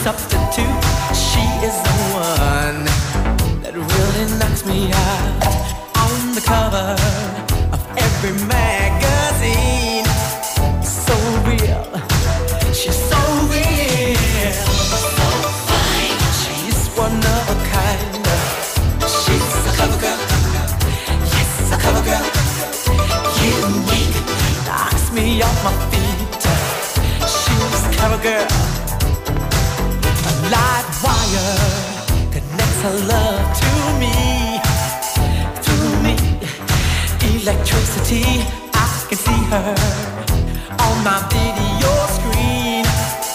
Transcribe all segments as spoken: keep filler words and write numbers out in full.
substitute. She is the one that really knocks me out. On the cover of every magazine, so real, she's so real, so fine. She's one of a kind. She's a cover girl, yes, a cover girl. Unique, knocks me off my feet. She's a cover girl. A light wire connects her love to me, to me. Electricity, I can see her on my video screen.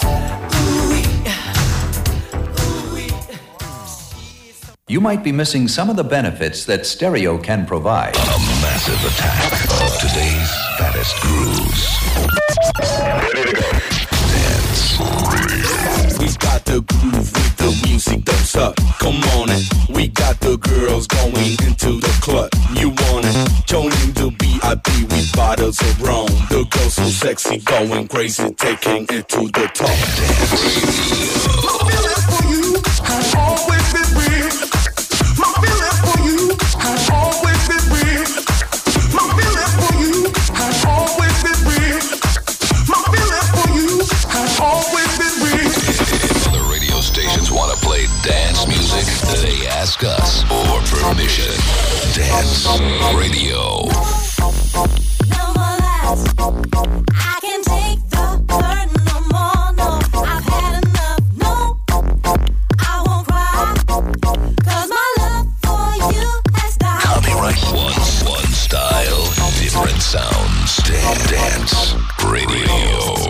You might be missing some of the benefits that stereo can provide. A massive attack of today's fattest grooves. Ready to go. Dance Radio. We got the groove with the music that's up. Come on it. We got the girls going into the club. You want it? Joining the B I B with bottles of rum. The girls so sexy, going crazy, taking it to the top. Dance Radio. My feeling for you has always been real. My feeling for you has always been real. My feeling for you has always been real. My feeling for you has always been real. If other radio stations want to play dance music, they ask us for permission. Dance Radio. No more lies. I can't take the burden no more. No, I've had enough. No, I won't cry. 'Cause my love for you has died. Copyright one, one style, different sounds. Dan- Dance Radio.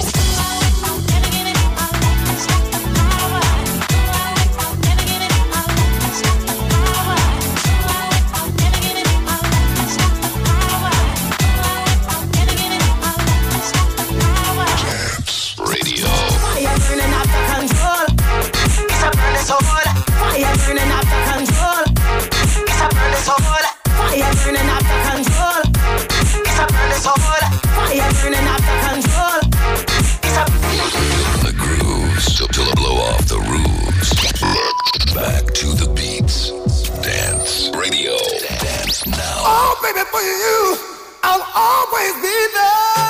The grooves till I blow off the roofs. Back to the beats. Dance Radio. Dance now. Oh, baby, for you, I'll always be there.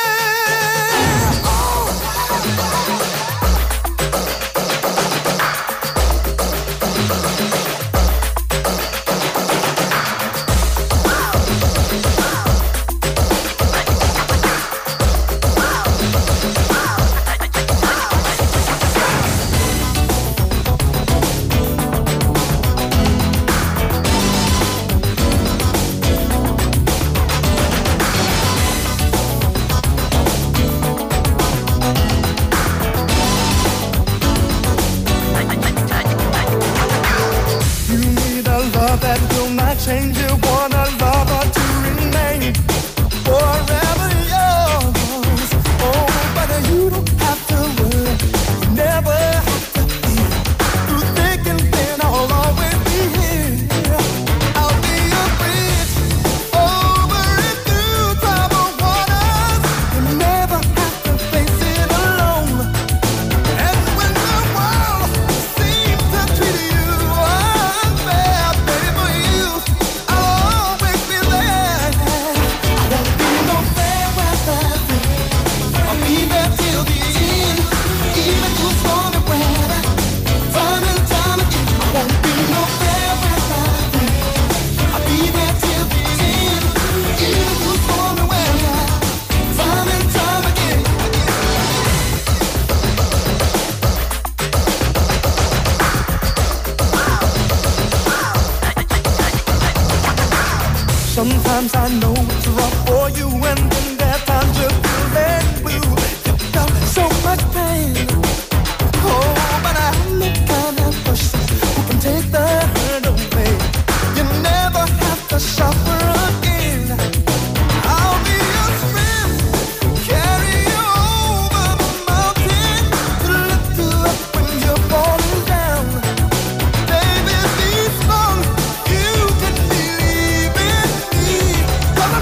Change you, want a lover to remain forever yours. Oh, but you don't have to worry, you never have to fear. Through thick and thin, I'll always be here. I'll be your bridge over and through troubled waters. You never have to face it alone. And when the world seems to treat you unfair, baby, for you, sometimes I know it's rough for you, and then there are times you feel that blue. You felt so much pain. Oh, but I'm the kind of person who can take the hurt away. You never have to suffer again. I'll be your strength, carry you over the mountain, to lift you up when you're falling down. Baby, be strong, you can believe in me, 'cause I'm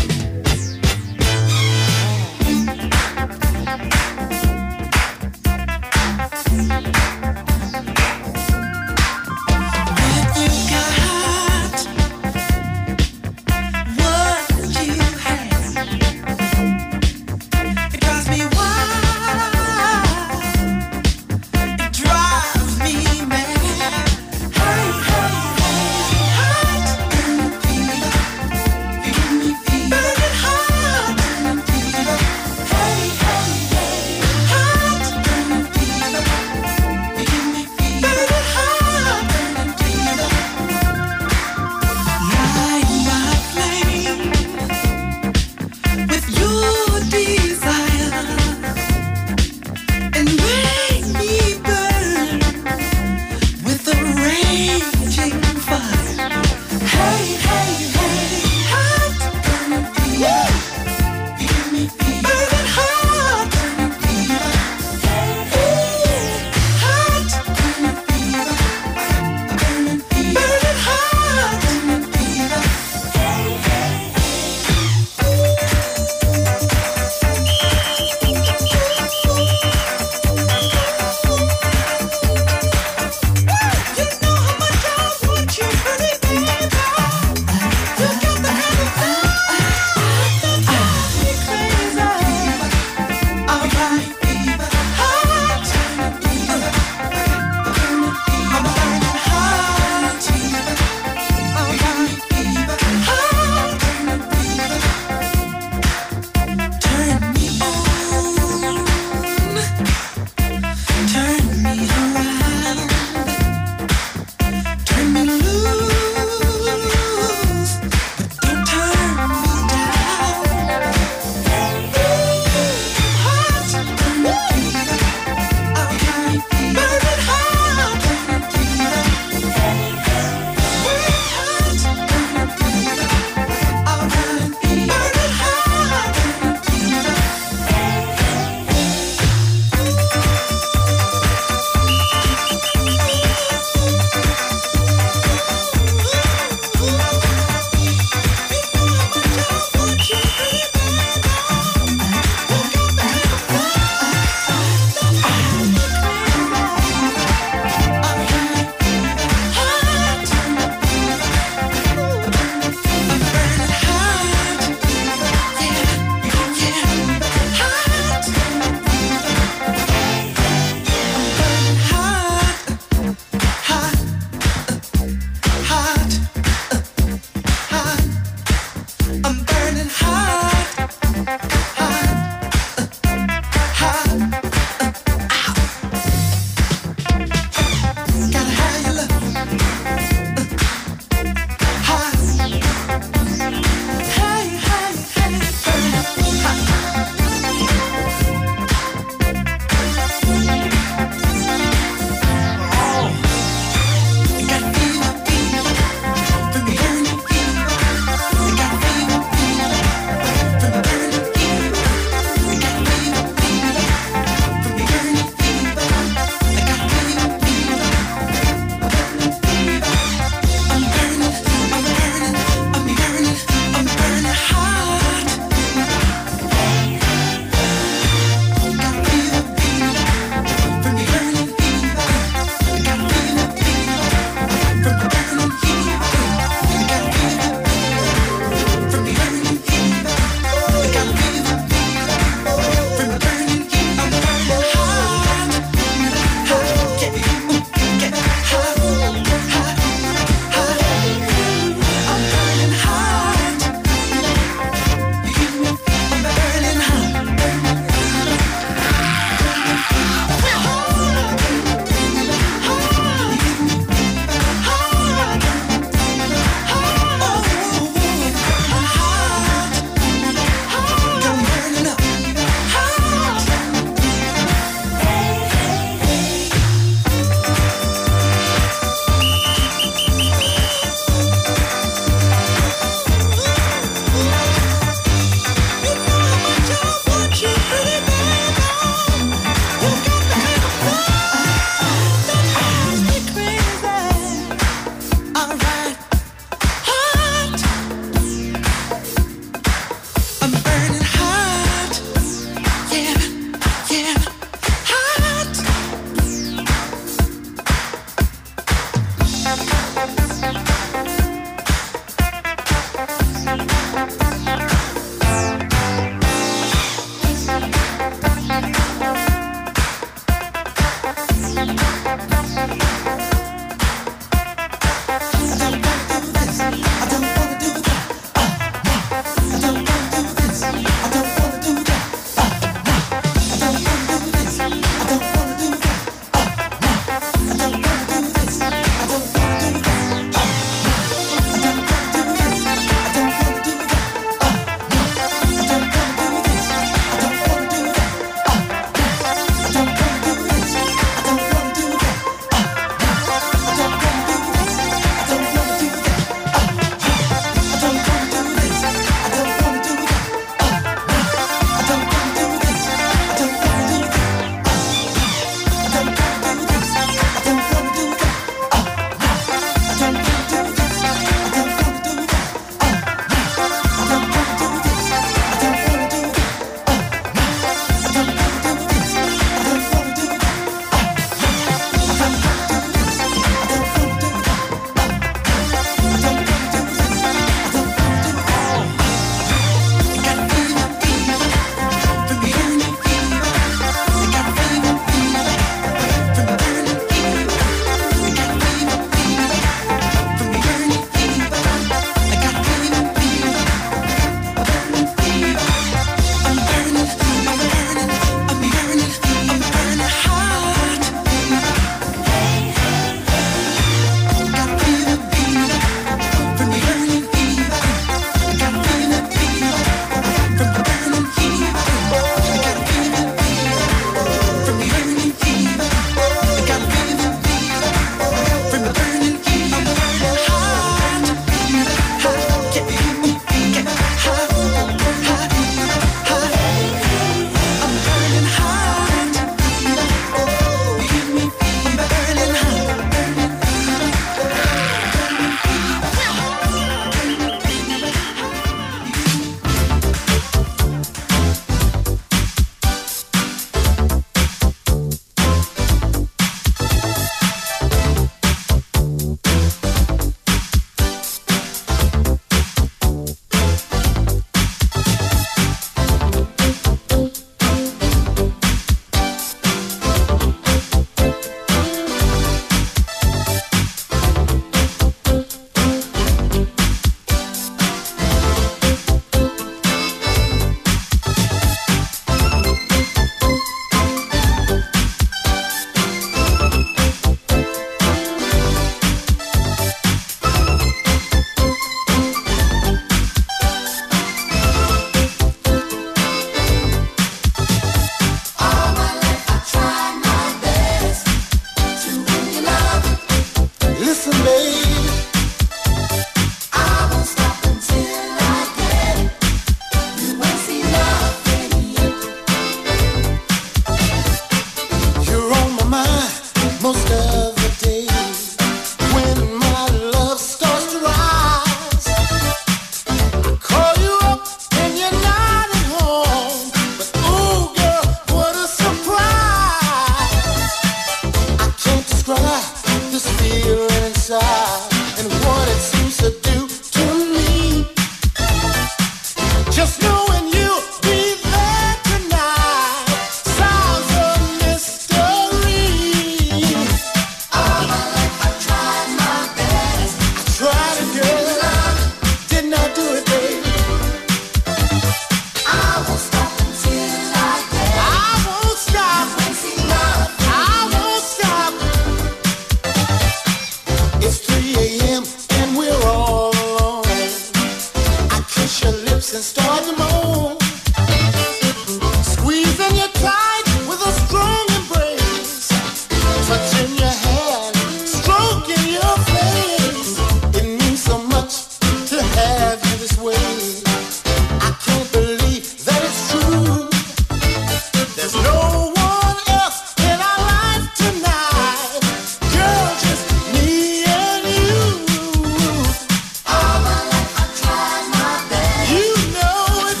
You know it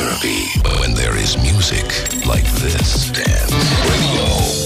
therapy when there is music like this. Dance Radio.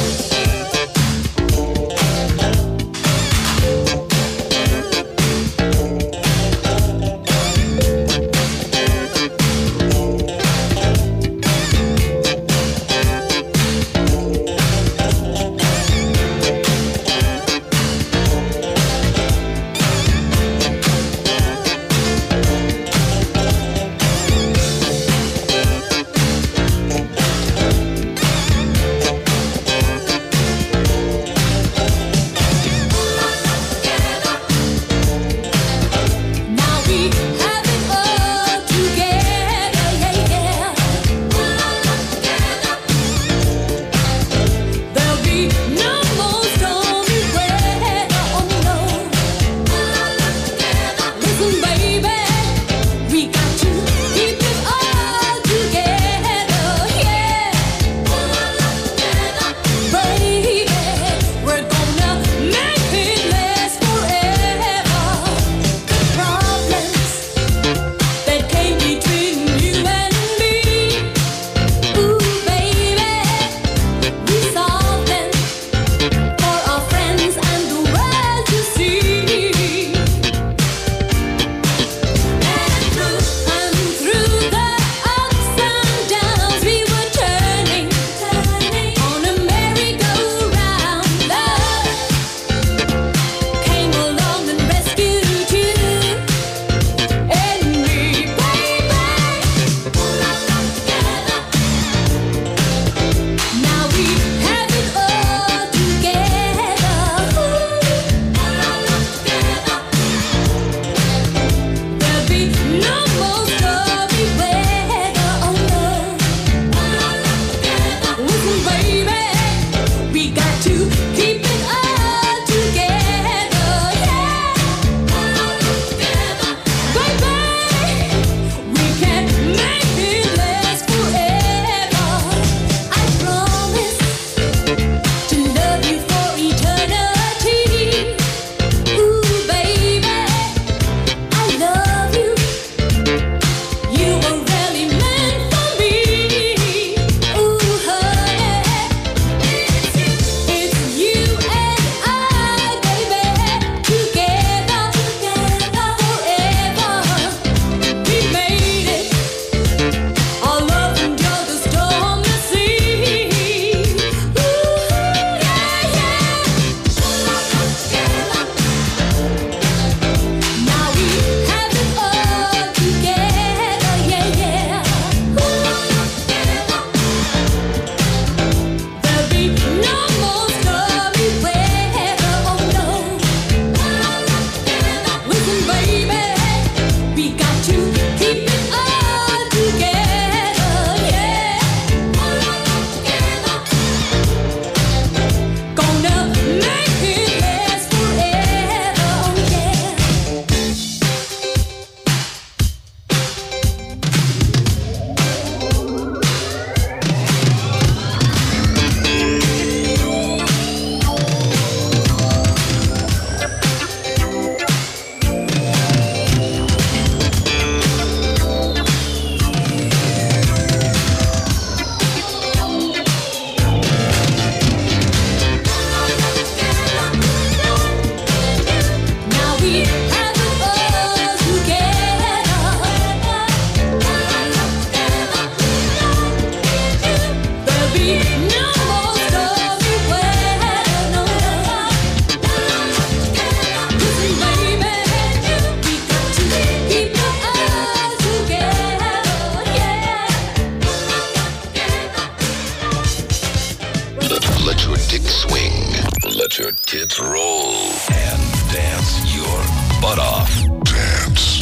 Tits roll and dance your butt off. Dance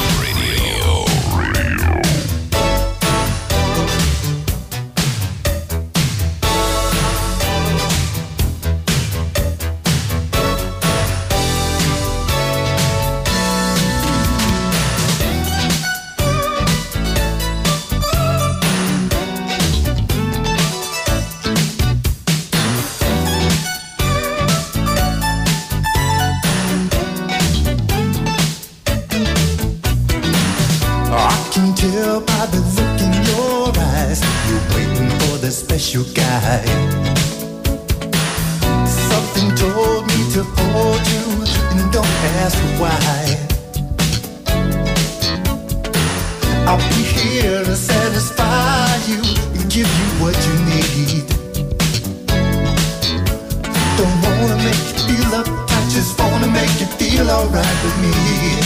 Radio. Radio. your guide. Something told me to hold you and don't ask why. I'll be here to satisfy you and give you what you need. Don't wanna make you feel uptight, just wanna make you feel alright with me.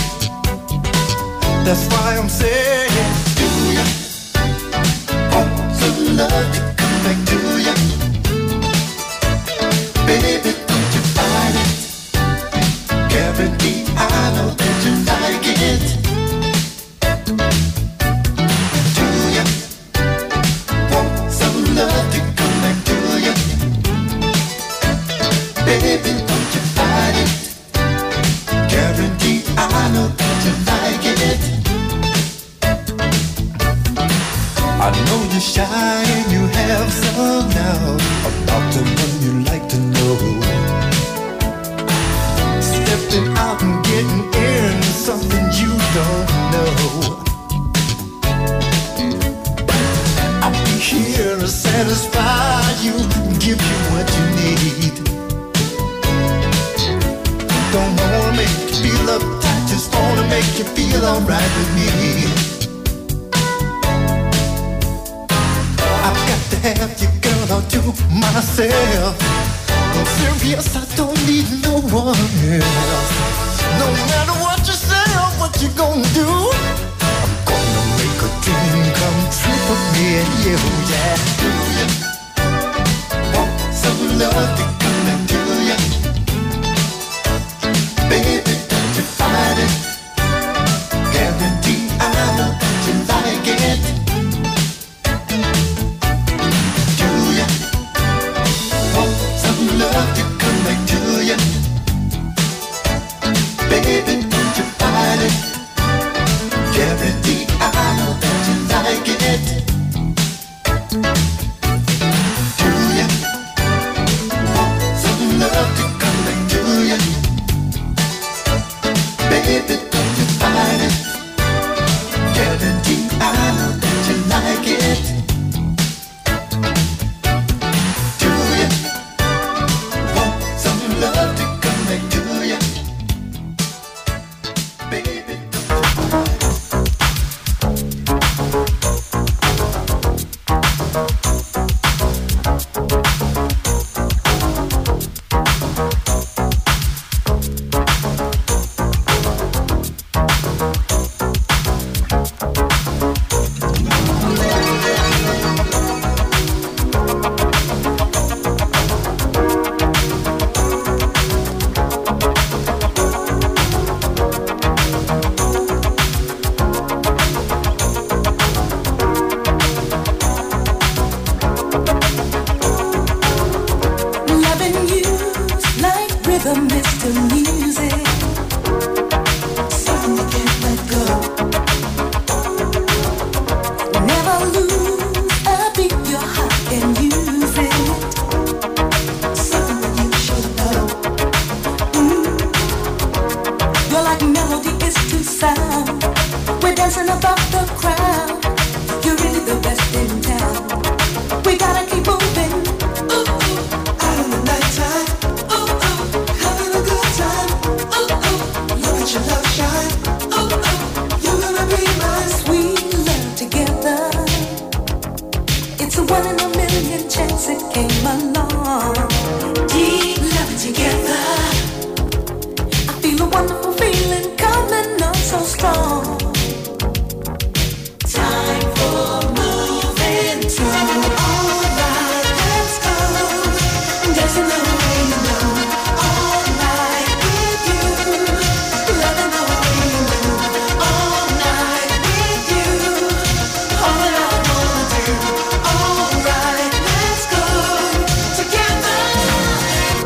That's why I'm saying, do you want some love to come back to you? Baby, don't you find it? Guarantee I know that you like it. Do you want some love to come back to you? Baby, don't you find it? Guarantee I know that you like it. I know you're shy and you have some doubt about the one you like to know. Stepping out and getting into something you don't know. I'll be here to satisfy you and give you what you need. Don't wanna make you feel uptight, just wanna make you feel alright with me. I've got to have you, girl, all to myself. I'm serious, I don't need no one else. No matter what you say or what you gonna do, I'm gonna make a dream come true for me and you, yeah. Do you want some love to come back to you? Baby, don't you find it? Guarantee I know that you like it. Do you want some love to come back to you? Baby, don't you find it? Guarantee I know that you like it. Do you want some love to come back to you? Baby, don't you find it? Guarantee I know that you like it. Do you want some love to come back to you? Baby, Loving you's like rhythm is to music, something you can't let go. Never lose a beat, your heart can use it, something that you should know. Mm. You're like melody is to sound, we're dancing above the crowd. You're really the best in town, we gotta keep moving. Ooh, ooh, out in the nighttime. Ooh, ooh, having a good time. Ooh, ooh, look at your love shine. Ooh, ooh, you're gonna be my sweet love together. It's a one in a million chance it came along. Deep love together. I feel a wonderful feeling coming on so strong. Time for moving to all right, let's go. Dancing the way you know, all night with you. Loving the way you move, all night with you. All that I wanna do, all right, let's go together.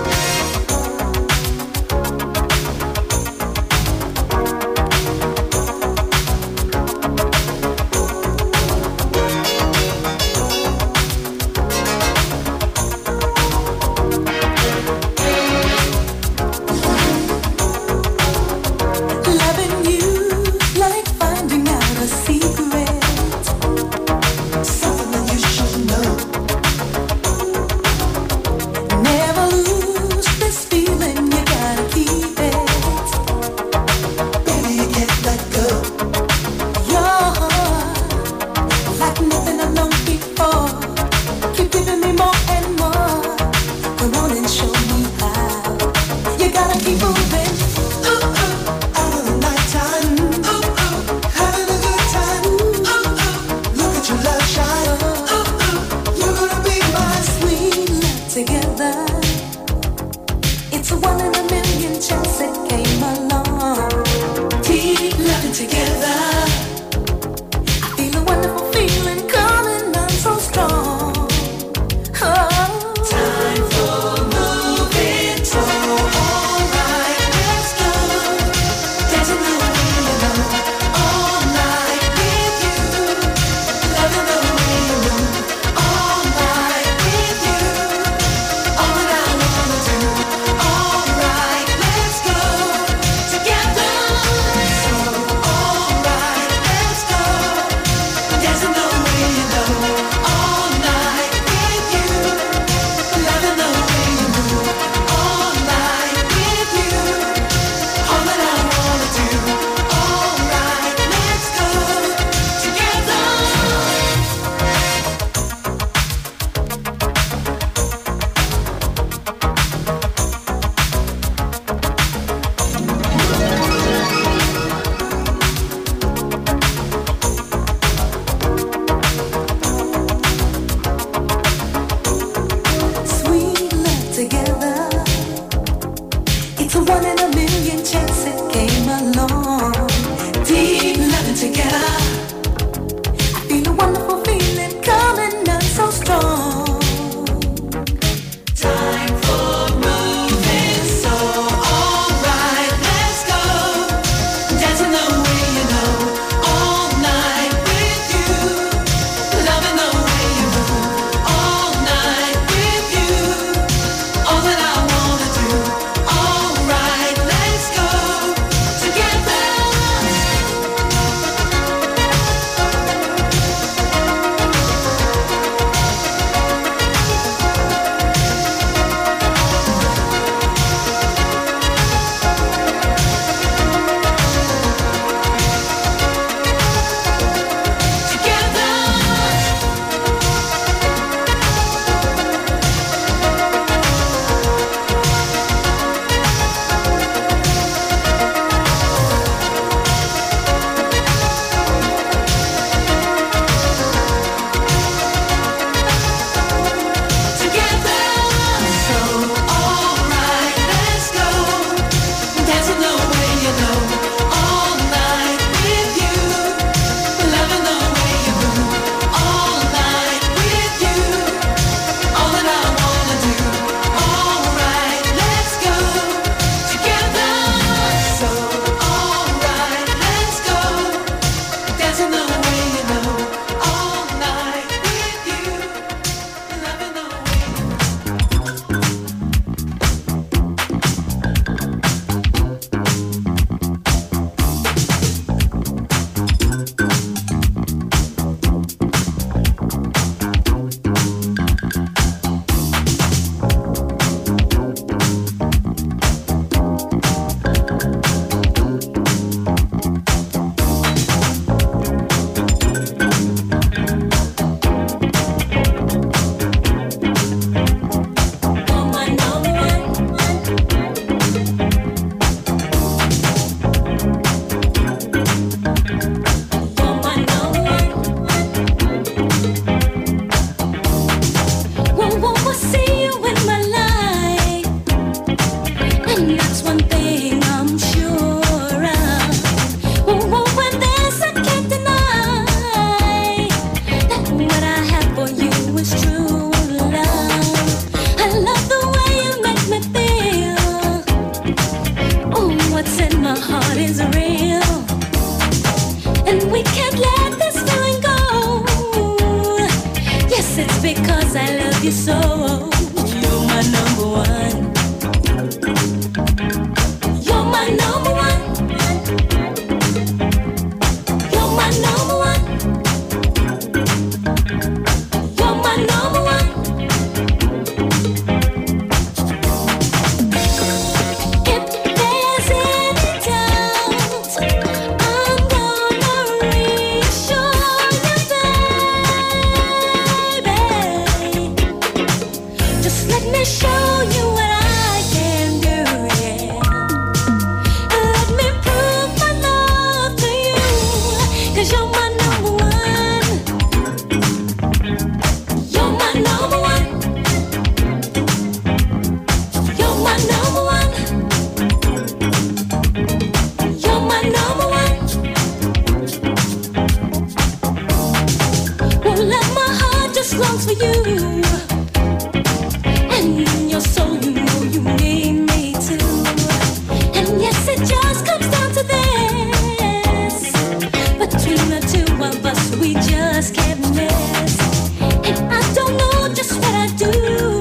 songs for you. And in your soul, you know you need me too. And yes, it just comes down to this. Between the two of us, we just can't miss. And I don't know just what I do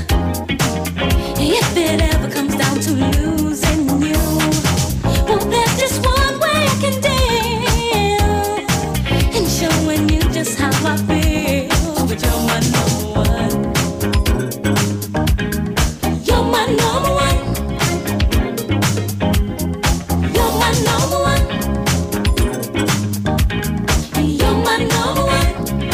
if it ever comes down to losing you. Well, there's just one way I can deal and showing you just how I feel. But you're my number one. You're my number one. You're my number one. You're my number one.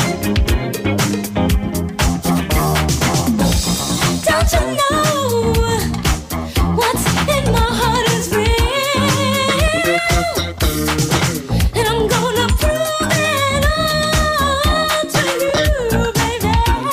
Don't you know what's in my heart is real? And I'm gonna prove it all to you, baby.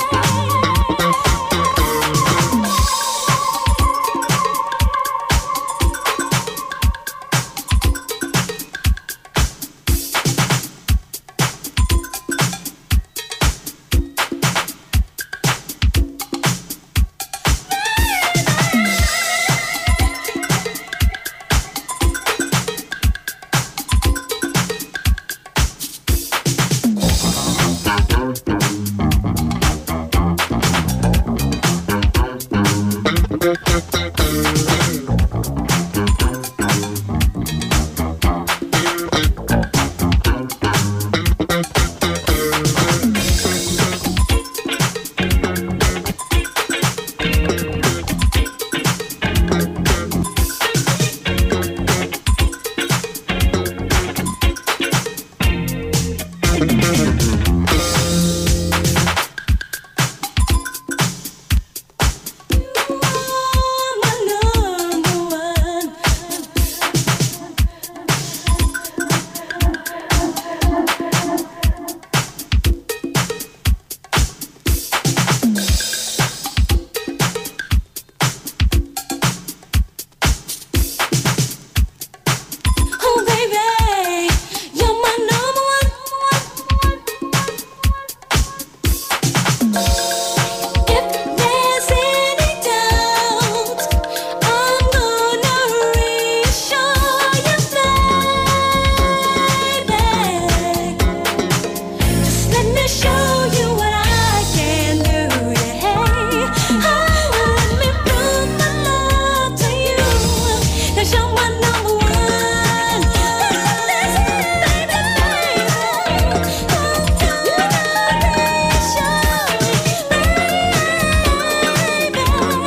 Oh, baby, you're my number one. If there's any doubt, I'm gonna reassure you, baby. Just let me show you what I can do, yeah. Oh, let me prove my love to you. 'Cause you're my number one. That's it, baby, baby. I'm gonna reassure you, baby,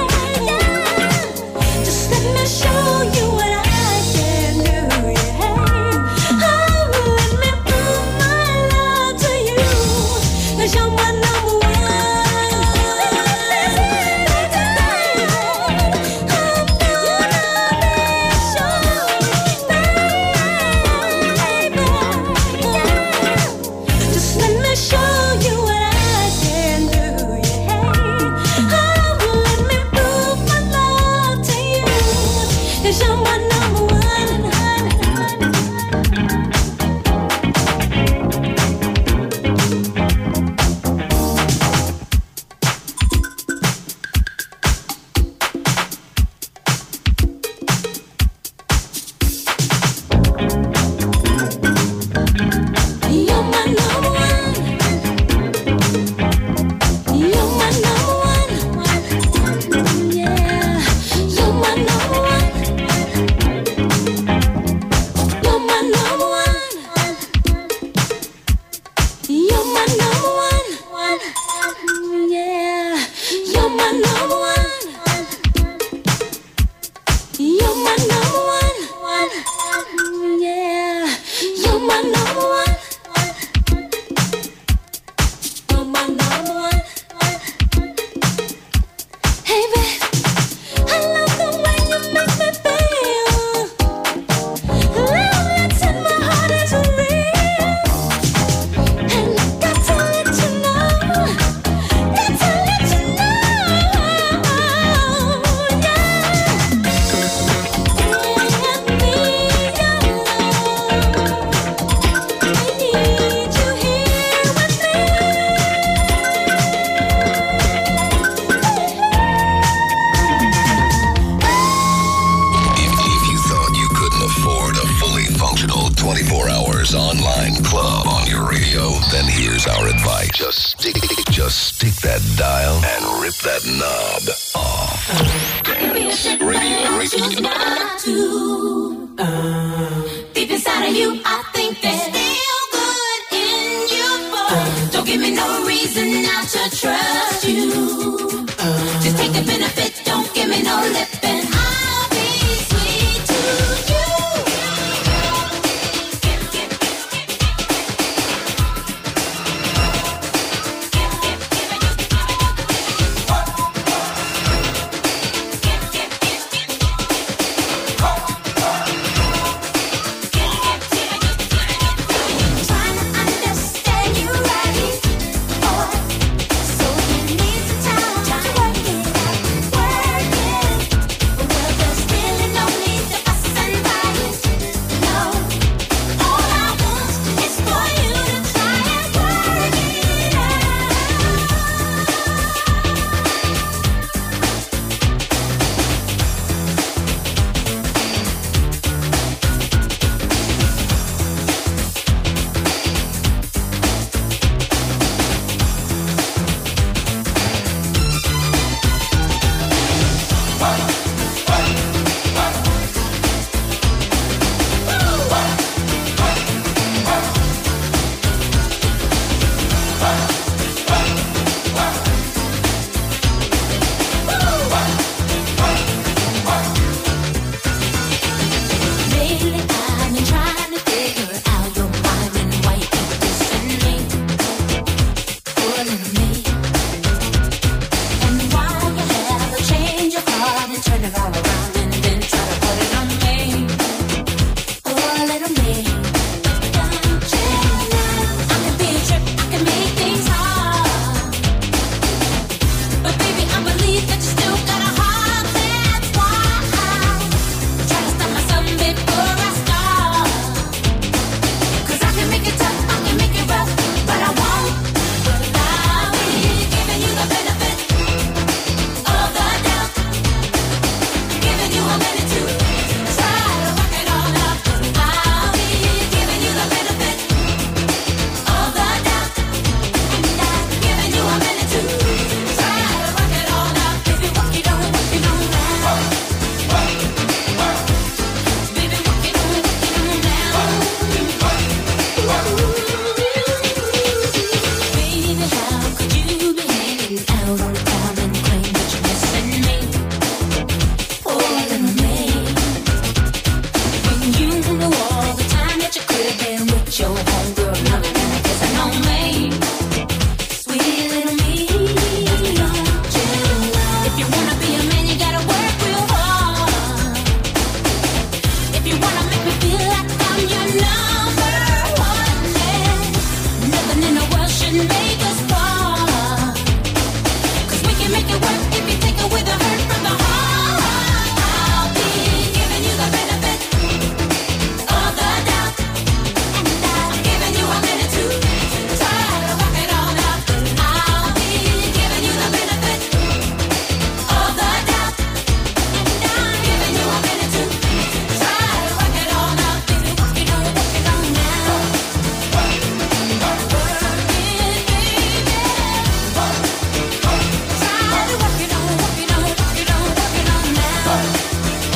yeah. Just let me show you what I can do, yeah. Oh, let me prove my love to you. 'Cause you're my number one. That's it, baby, baby. I'm gonna reassure you, baby, yeah. Just let me show you what I can do, yeah. Oh, let me prove my love to you. 'Cause you're my number one. You're my number one. You're my number one. Yeah. You're my number one. You're my number one. You're my number one. Yeah. You're my number one. You're my number one. Yeah. You're my number one. You're my number one. Hey, babe, I love the way you make me feel. Love that's in my heart is real. And I got to let you know, got to let you know, yeah. I need your love. I need you here with me. Stick, just stick that dial and rip that knob off. Dance Radio, radio. Deep inside of you, I think there's still good in you, boy. Don't give me no reason not to trust you. Just take the benefit, don't give me no lip, and I'll be sweet to you. Trying to understand you right, boy. So you need some time to work it out, work it. Well, there's really no need to fuss and fight. No, all I want is for you to try and work it out. Lately I've been trying to figure out your mind and why you keep dissing me, pulling me, and why you have a change of heart and turn it all around and then try to put it on me, oh little me. Don't you know I can be a trip, I can make things hard, but baby I believe that you still got a heart. That's why try to stop my sun before I start. 'Cause I can make it tough, I can make it rough, but I won't. I'll be giving you the benefit of the doubt, giving you a minute to try to work it all out. I'll be giving you the benefit of the doubt, and I'm giving you a minute to try to work it all out. Baby, work it on, work it on now. Baby, work it on, work it on now. Baby, how could you be hanging out on the town and claim that you're missing me, oh little me, when you know all the time that you could have been with your homegirl, loving and kissing on me, sweet little me. Don't you know? If you wanna be a man, you gotta work real hard. If you wanna make me feel like I'm your number one man, nothing in the world should make us part. 'Cause we can make it work if you take it with a hurt from the heart. I'll be giving you the benefit of the doubt, and I'm giving you a minute to try to work it all out. I'll be giving you the benefit of the doubt, and I'm giving you a minute to try to work it all out. Baby, work it on, work it on now. Work it, baby. Try to work it on, work it on, work it on, work it on now. Work it,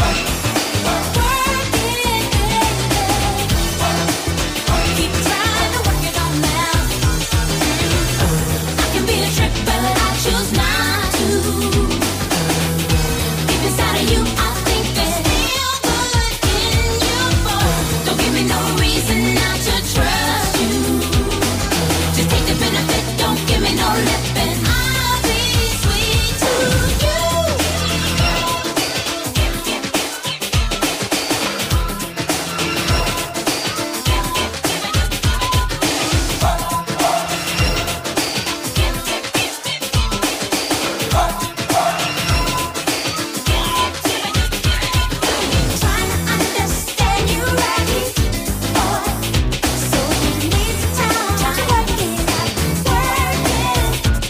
baby. Keep trying to work it on now. I can be a trick, but I choose not to. Deep inside of you, I think there's still good in you, boy. Don't give me no reason not to trust you. Just take the benefit, don't give me no lip, and I'll be sweet to you. Trying to understand you right, boy. So you need some time to work it out, work it.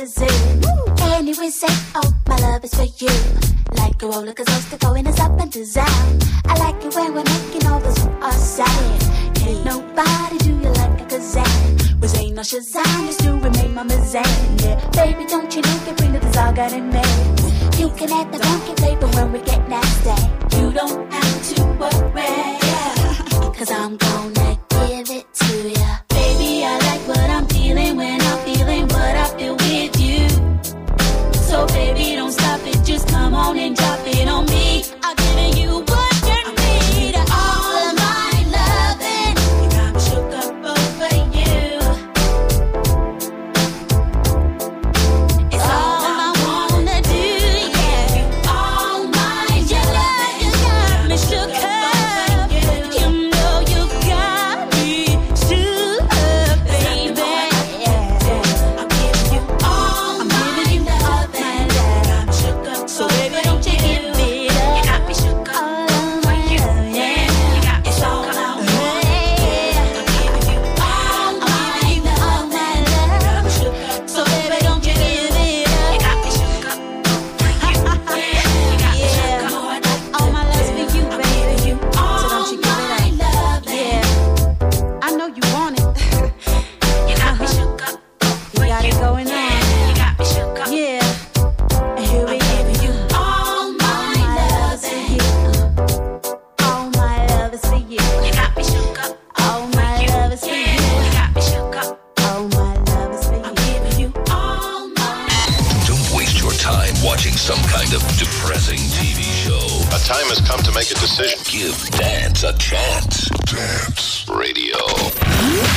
a zoo. Anyway, say, oh, my love is for you. Like a roller coaster going us up and down. I like it when we're making all this our side. Ain't nobody do you like a Kazan. Was ain't no Shazam, just to remain my Mazan. Yeah, baby, don't you know you bring the desire got in me. You can add the funky flavor when we get nasty. You don't have to worry, yeah, cause I'm gonna give it to ya. Baby, I like what I'm feeling when I'm feeling what I feel with you. So baby, don't stop it, just come on and drop it on me. I'll give you what you need. All of my loving, you got me shook up over you. It's all I wanna do, yeah. All my love, you got me shook up. You know you got me shook up, baby. I'm giving you all my love. So baby, don't you give it up. You got me shook up. Oh, yeah, yeah. You got me shook up. I'm giving you all my love. So baby, don't you give it up. You got me shook up. Yeah, all my love's for you, baby. So don't you give it up. Yeah, I know you want it. You got me shook up. You got it going on. You got me shook up. Yeah. And here we give you all my love for you. All my love is for you. You got me shook up. All my love is for you. You got me shook up. All my love is for you. I'm giving you all my. Don't waste your time watching some kind of depressing T V show. A time has come to make a decision. Give dance a chance. Dance Radio.